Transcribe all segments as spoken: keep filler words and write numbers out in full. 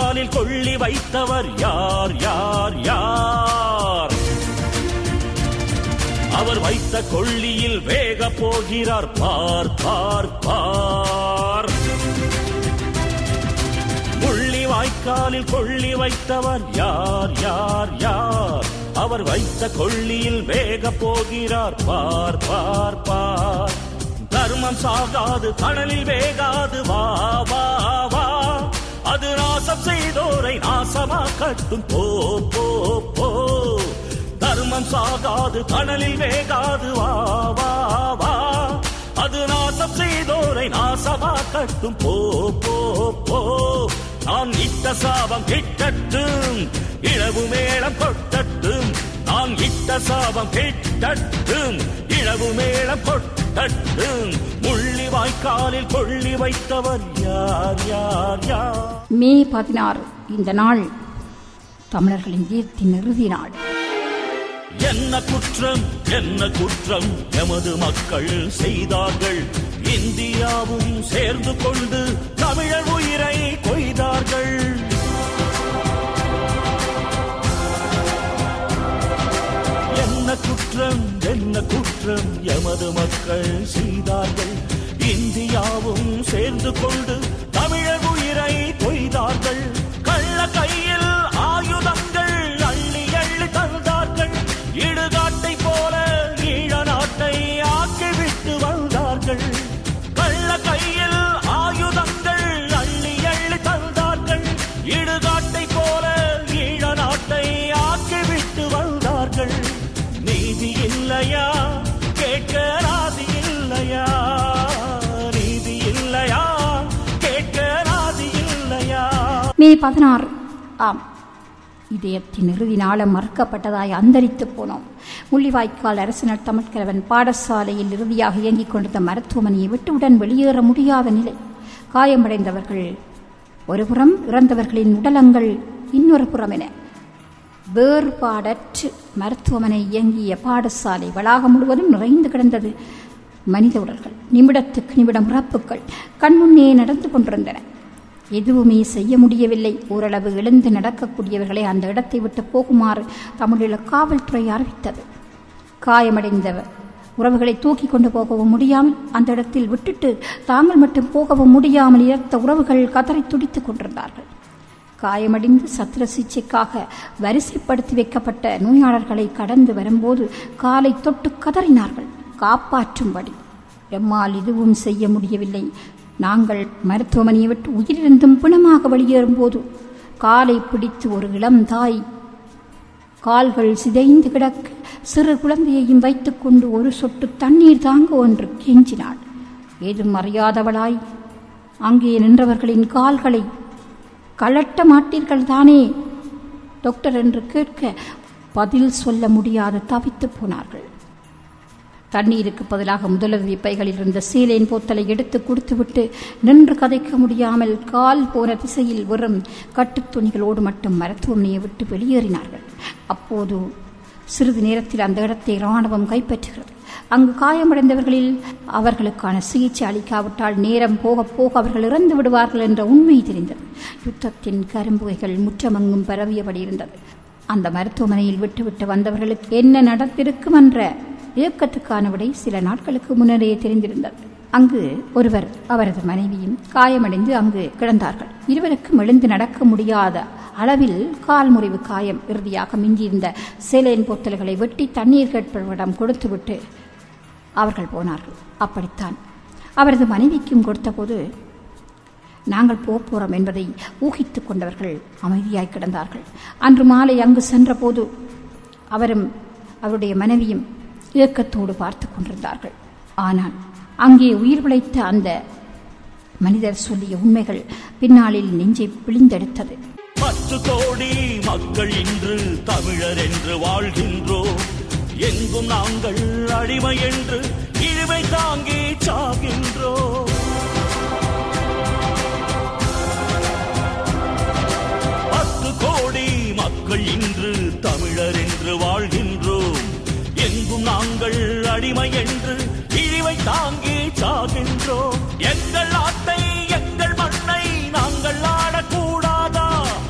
வாய்க்காலில் கொள்ளி வைத்தவர் யார் யார் யார்? அவர் வைத்த கொள்ளியில் வேக போகிறார் பார் பார் பார். முள்ளி வாய்க்காலில் கொள்ளி வைத்தவர் யார் யார் யார்? அவர் வைத்த கொள்ளியில் வேக போகிறார் பார் பார் பார். தர்மம் சாகாது கடலில் வேகாது வா வா வா. அது நாசம் செய்தோரை நாசமா கட்டும் போ போ போ. தர்மம் சாகாது கடலில் வேகாது வா வா வா. அது நாசம் செய்தோரை நாசமா கட்டும் போ போ போ. நான் இட்ட சாபம் கிட்டட்டும் இழவு மேளம் கொட்டட்டும். நான் இட்ட சாபம் கிட்டட்டும் இழவு மேளம் கொட்டட்டும். முள்ளி வாய்க்காலில் கொள்ளி வைத்தவர் யார் யார் யார்? மே பதினாறு இந்த நாள் தமிழர்களின் வீரத்தின் இறுதி நாள். என்ன குற்றம் என்ன குற்றம் எமது மக்கள் செய்தார்கள்? இந்தியாவும் சேர்ந்து கொண்டு தமிழர் உயிரை கொய்தார்கள். என்ன குற்றம் என்ன குற்றம் எமது மக்கள் செய்தார்கள்? இந்தியாவும் சேர்ந்து கொண்டு தமிழர் உயிரை கொய்தார்கள். கள்ள கையில் ஆயுதங்கள் அள்ளி அள்ளி தந்தார்கள். இடுகாட்டை போல ஈழ நாட்டை ஆக்கிவிட்டு வந்தார்கள். கள்ள கையில் ஆயுதங்கள் அள்ளி அள்ளி தந்தார்கள். இடுகாட்டை போல ஈழ நாட்டை ஆக்கிவிட்டு வந்தார்கள். நீதி இல்லையா கேட்க ராதி இல்லையா? நீதி இல்லையா கேட்க ராதி இல்லையா? மே பதினாறு ஆம், இதயத்தின் இறுதி நாளம் மறுக்கப்பட்டதாய் அந்தரித்து போனோம். முள்ளிவாய்க்கால் அரசினர் தமிழ்கலவன் பாடசாலையில் இறுதியாக இயங்கிக் கொண்டிருந்த மருத்துவமனையை விட்டுவுடன் வெளியேற முடியாத நிலை. காயமடைந்தவர்கள் ஒருபுறம், இறந்தவர்களின் உடலங்கள் இன்னொரு புறம் என வேறுபாடற்று மருத்துவமனை இயங்கிய பாடசாலை வளாகம் முழுவதும் நிறைந்து கிடந்தது மனித உடல்கள். நிமிடத்துக்கு நிமிடம் இறப்புகள் கண்முன்னே நடந்து கொண்டிருந்தன. எதுவுமே செய்ய முடியவில்லை. ஓரளவு எழுந்து நடக்கக்கூடியவர்களை அந்த இடத்தை விட்டு போகுமாறு தமிழீழ காவல்துறை அறிவித்தது. காயமடைந்தவர் உறவுகளை தூக்கி கொண்டு போகவும் முடியாமல், அந்த இடத்தில் விட்டுட்டு தாங்கள் மட்டும் போகவும் முடியாமல் இறந்த உறவுகள் கதறி துடித்துக் கொண்டிருந்தார்கள். காயமடைந்து சத்திர சிகிச்சைக்காக வரிசைப்படுத்தி வைக்கப்பட்ட நோயாளர்களை கடந்து வரும்போது காலை தொட்டு கதறினார்கள், காப்பாற்றும்படி. எம்மால் எதுவும் செய்ய முடியவில்லை. நாங்கள் மருத்துவமனையை விட்டு உயிரிழந்தும் பிணமாக வெளியேறும்போது காலை பிடித்து ஒரு இளம் தாய் கால்கள் சிதைந்து கிடக்க சிறு குழந்தையையும் வைத்துக்கொண்டு ஒரு சொட்டு தண்ணீர் தாங்க ஒன்று கெஞ்சினாள். ஏதும் அறியாதவளாய் அங்கே நின்றவர்களின் கால்களை கலட்ட மாட்டீர்கள் தானே டாக்டர் என்று கேட்க பதில் சொல்ல முடியாது தவித்து போனார்கள். தண்ணீருக்கு பதிலாக முதலுதவி பைகளில் இருந்த சீலேன் போத்தலை எடுத்து கொடுத்துவிட்டு நின்று கதைக்க முடியாமல் கால் போன திசையில் வெறும் கட்டுத் துணிகளோடு மட்டும் மருத்துவமனையை விட்டு வெளியேறினார்கள். அப்போது சிறிது நேரத்தில் அந்த இடத்தை இராணுவம் கைப்பற்றுகிறது. அங்கு காயமடைந்தவர்களில் அவர்களுக்கான சிகிச்சை அளிக்காவிட்டால் நேரம் போக போக அவர்கள் இறந்து விடுவார்கள் என்ற உண்மை தெரிந்தது. யுத்தத்தின் கரும்புகைகள் முற்றமெங்கும் பரவியபடி இருந்தது. அந்த மருத்துவமனையில் விட்டுவிட்டு வந்தவர்களுக்கு என்ன நடந்திருக்கும் என்ற இயக்கத்துக்கான விடை சில நாட்களுக்கு முன்னரே தெரிந்திருந்தது. அங்கு ஒருவர் அவரது மனைவியும் காயமடைந்து அங்கு கிடந்தார்கள். இருவருக்கும் எழுந்து நடக்க முடியாத அளவில் கால் முறிவு காயம். இறுதியாக மிஞ்சியிருந்த சேலையின் போத்தல்களை வெட்டி தண்ணீர் கேட்பவரிடம் கொடுத்துவிட்டு அவர்கள் போனார்கள். அப்படித்தான் அவரது மனைவிக்கும் கொடுத்தபோது நாங்கள் போகிறோம் என்பதை ஊகித்துக் கொண்டவர்கள் அமைதியாய் கிடந்தார்கள். அன்று மாலை அங்கு சென்றபோது அவரும் அவருடைய மனைவியும் இயக்கத்தோடு பார்த்து கொண்டிருந்தார்கள். ஆனால் அங்கே உயிர் பிழைத்த அந்த மனிதர் சொல்லிய உண்மைகள் பின்னாளில் நெஞ்சை பிழிந்தெடுத்தது. பத்து கோடி மக்கள் இன்று தமிழர் என்று வாழ்கின்றோம். எங்கும் நாங்கள் அடிமை என்று இழிவை தாங்கி சாகின்றோம். பத்து கோடி மக்கள் இன்று தமிழர் என்று வாழ்கின்றோம். எங்கும் நாங்கள் அடிமை என்று இழிவை தாங்கி சாகின்றோம். எங்கள் நாட்டை எங்கள் மண்ணை நாங்கள் ஆடக்கூடாதா?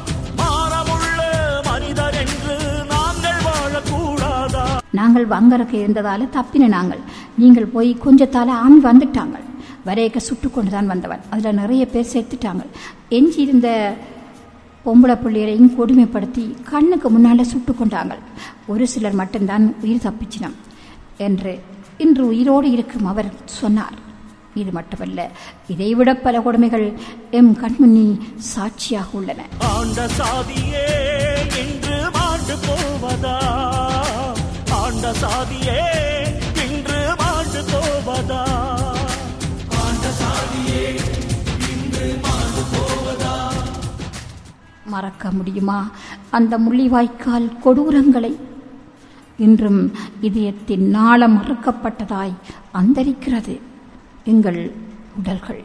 நாங்கள் வங்கறக்கு இருந்ததால் தப்பின நாங்கள். நீங்கள் போய் கொஞ்சத்தால் ஆமி வந்துட்டாங்க. வரையக்க சுட்டு கொண்டு தான் வந்தவன். அதில் நிறைய பேர் செத்துட்டாங்க. எஞ்சி இருந்த பொம்பளை பிள்ளைகளையும் கொடுமைப்படுத்தி கண்ணுக்கு முன்னால் சுட்டு கொண்டாங்க. ஒரு சிலர் மட்டும்தான் உயிர் தப்பிச்சினம் என்று இன்று உயிரோடு இருக்கும் அவர் சொன்னார். இது மட்டுமல்ல, இதைவிட பல கொடுமைகள் எம் கண்முன்னி சாட்சியாக உள்ளன. ஆண்ட சாதியே இன்று மாண்டு போவதா? ஆண்ட சாதியே இன்று மாண்டு போவதா? ஆண்ட சாதியே இன்று மாண்டு போவதா? மறக்க முடியுமா அந்த முள்ளிவாய்க்கால் கொடூரங்களை? இன்றும் இதயத்தின் நாளம் மறுக்கப்பட்டதாய் அந்தரிக்கிறது எங்கள் உடல்கள்.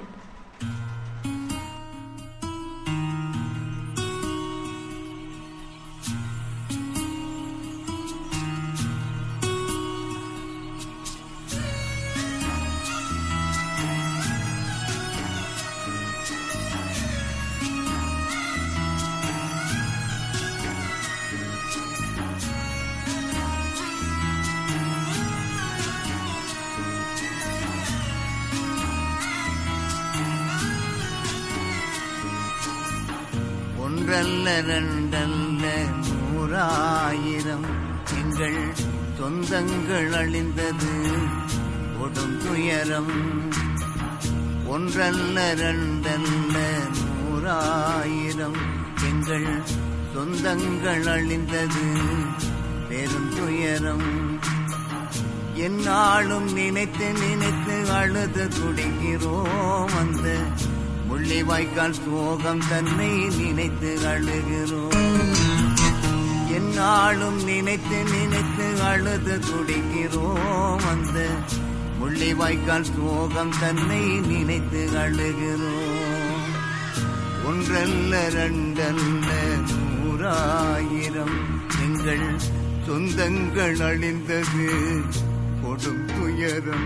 ஒன்றல்ல ரெண்டல்ல நூறாயிரம் எங்கள் சொந்தங்கள் அழிந்தது கொடும் துயரம். ஒன்றல்ல ரெண்டல்ல நூறாயிரம் எங்கள் சொந்தங்கள் அழிந்தது பெரும் துயரம். என்னாலும் நினைத்து நினைத்து அழுது துடிக்கிறோம். அந்த முள்ளிவாய்க்கால் சோகம் தன்னை நினைத்து அழுகிறோம். என்னாலும் நினைத்து நினைத்து அழுது துடிக்கிறோம். அந்த முள்ளிவாய்க்கால் சோகம் தன்னை நினைத்து அழுகிறோம். ஒன்றல்ல ரெண்டல்ல நூறாயிரம் எங்கள் சொந்தங்கள் அழிந்தது கொடும் துயரம்.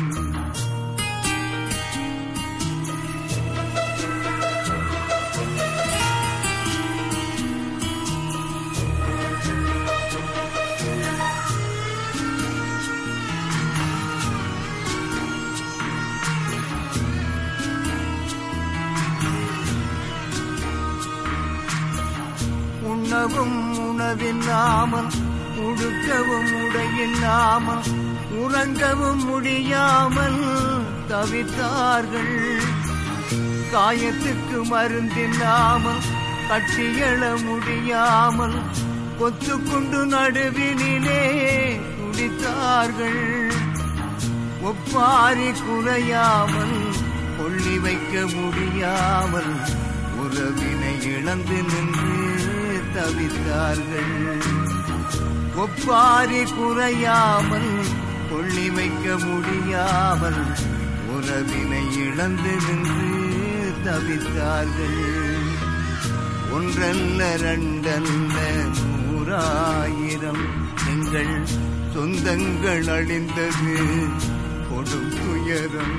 உண்ணவும் உணவில்லாமல், உடுக்கவும் உடையில்லாமல், உறங்கவும் முடியாமல் தவித்தார்கள். காயத்துக்கு மருந்தில்லாமல், கட்டியெழ முடியாமல், கொத்துக்குண்டு நடுவினிலே துடித்தார்கள். ஒப்பாரி குறையாமல், கொள்ளி வைக்க முடியாமல், உறவினை இழந்து நின்று தவித்தார்கள். ஒப்பாரி குறையாமல், கொள்ளி வைக்க முடியாமல், உறவினை இழந்து நின்று தவித்தார்கள். ஒன்றல்ல ரெண்டல்ல நூறாயிரம் எங்கள் சொந்தங்கள் அழிந்தது கொடும் துயரம்.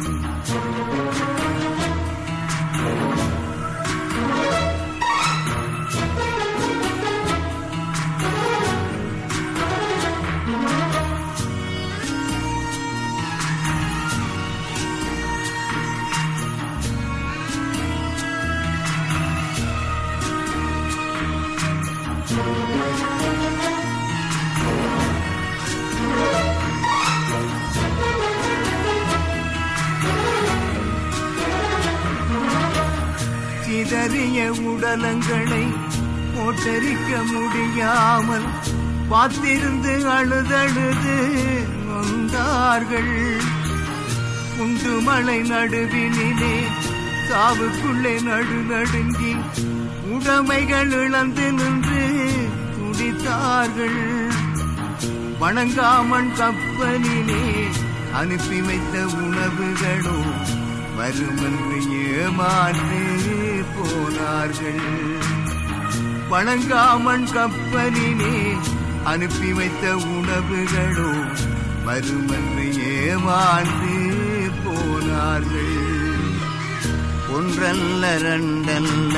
சிதறிய உடலங்களை போட்டரிக்க முடியாமல் பார்த்திருந்து அழுதழுது நொந்தார்கள். குண்டு மலை நடுவினிலே சாவுக்குள்ளே நடு நடுங்கி உடைமைகள் இழந்து நின்று துடித்தார்கள். வணங்காமன் கப்பலிலே அனுப்பி வைத்த உணவுகளோ வருமென்று ஏமாந்து போனார்கள். வணங்காமன் கப்பலிலே அனுப்பி வைத்த உணவுகளோ வருமென்று ஏமாந்து போனார்கள். ஒன்றல்ல ரெண்டல்ல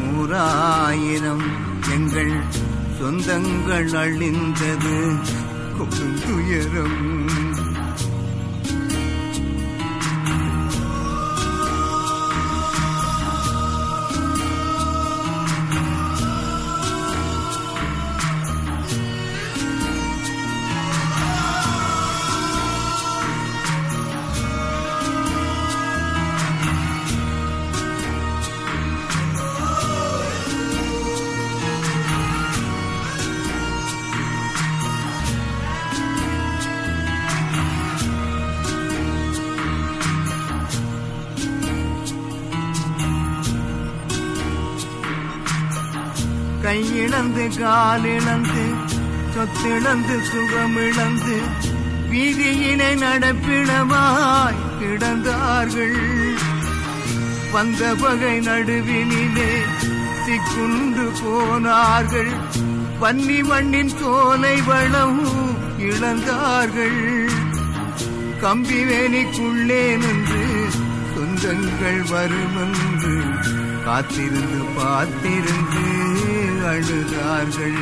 நூறாயிரம் எங்கள் சொந்தங்கள் அழிந்தது கொடுந்துயரம். கையிழந்து காலிழந்து சொத்திழந்து சுகமிழந்து வீதியினை நடப்பிடமாய் கிடந்தார்கள். வந்த பகை நடுவினிலே சிக்குண்டு போனார்கள். பன்னி மண்ணின் சோலை வளம் இழந்தார்கள். கம்பிவேலிக்குள்ளே நின்று சொந்தங்கள் வருமென்று காத்திருந்து பார்த்திருந்து அழுதார்கள்.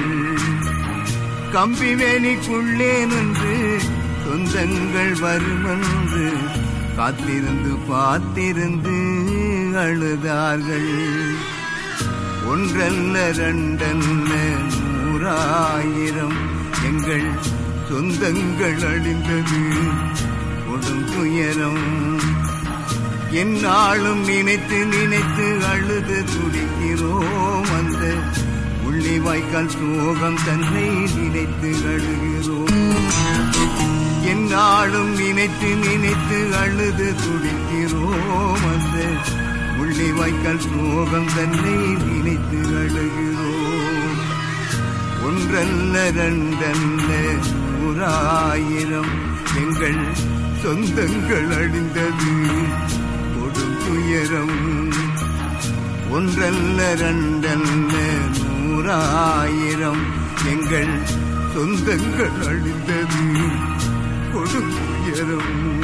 கம்பிவேலிக்குள்ளே நின்று சொந்தங்கள் வருமென்று காத்திருந்து பார்த்திருந்து அழுதார்கள். ஒன்றல்ல இரண்டல்ல நூறாயிரம் எங்கள் சொந்தங்கள் அழிந்தது கொடும் துயரம். என்னாலும் நினைத்து நினைத்து அழுது துடிக்கிறோம். அந்த உள்ளி வாய்க்கால் சோகம் தன்னை நினைத்து அழுகிறோம். என்னாலும் நினைத்து நினைத்து அழுது துடிக்கிறோம். அந்த உள்ளி வாய்க்கால் சோகம் தன்னை நினைத்து அழுகிறோம். ஒன்றல்ல இரண்டல்ல நூறாயிரம் எங்கள் சொந்தங்கள் அழிந்தது கொடும் துயரம். ஒன்றல்ல இரண்டல்ல நூறாயிரம் எங்கள் சொந்தங்கள் அழிந்தது கொடும் துயரம்.